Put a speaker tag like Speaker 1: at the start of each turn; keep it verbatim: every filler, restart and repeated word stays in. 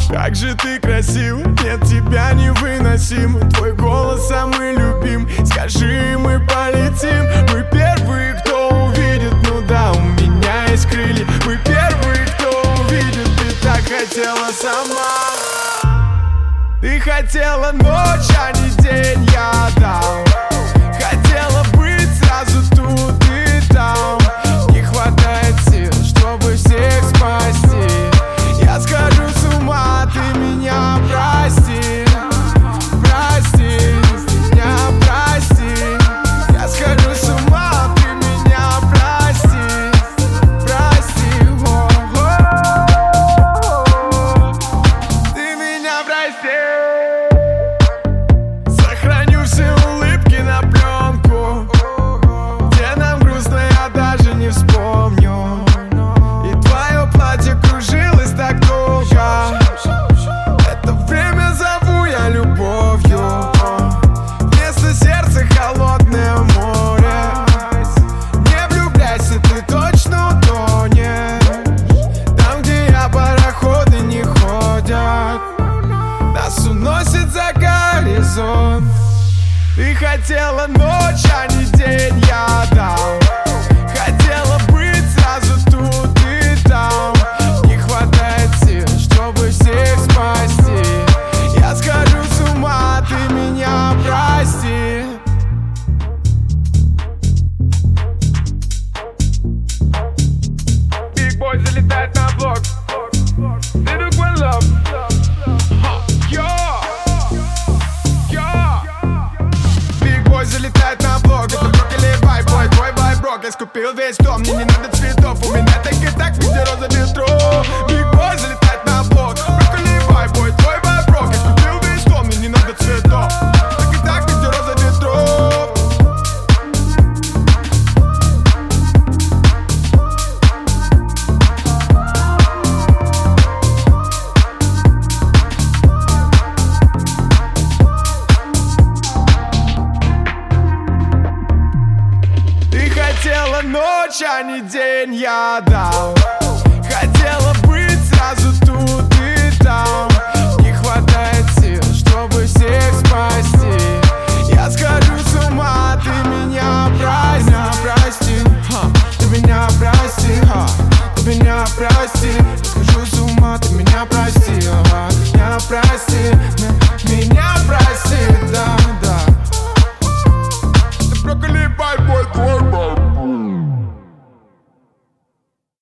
Speaker 1: Как же ты красива, нет тебя невыносим. Твой голос самый любим. Скажи, мы полетим. Мы первые, кто увидит. Ну да, у меня есть крылья. Мы первые, кто увидит. Ты так хотела сама. Ты хотела ночь, а не день, я дал. Хотела быть сразу тут и там. Не хватает сил, чтобы всех спасти. Я схожу с ума, ты меня прости. Прости, меня прости. Я схожу с ума, ты меня прости. Прости, о-о-о. Ты меня прости. Сохраню все улыбки на пленку. Где нам грустно, я даже не вспомню. И твое платье кружилось так долго. Это время зову я любовью. Вместо сердца холодное море. Не влюбляйся, ты точно утонешь. Там, где я, пароходы не ходят. Нас уносит за горизонт. Ты хотела ночь, а не день, я дал. Хотела быть сразу тут и там. Не хватает сил, чтобы всех спасти. Я схожу с ума, ты меня прости. Big Boy залетает на блок. Ты такой love. Залетает на блок, это брок или вайбой, твой вайброк. Я скупил весь дом, мне не надо цветов. У меня так и так везде роза ветров. Big Boy залетает на блок, брок или вайбой, твой вайброк. Я скупил весь дом, мне не надо цветов. Так и так везде роза ветров. Хотела ночь, а не день, я дал. Хотела быть сразу тут и там. Не хватает сил, чтобы всех спасти. Я схожу с ума, ты меня прости. Ты меня прости, ты меня прости. Я схожу с ума, ты меня прости. Меня прости, меня прости.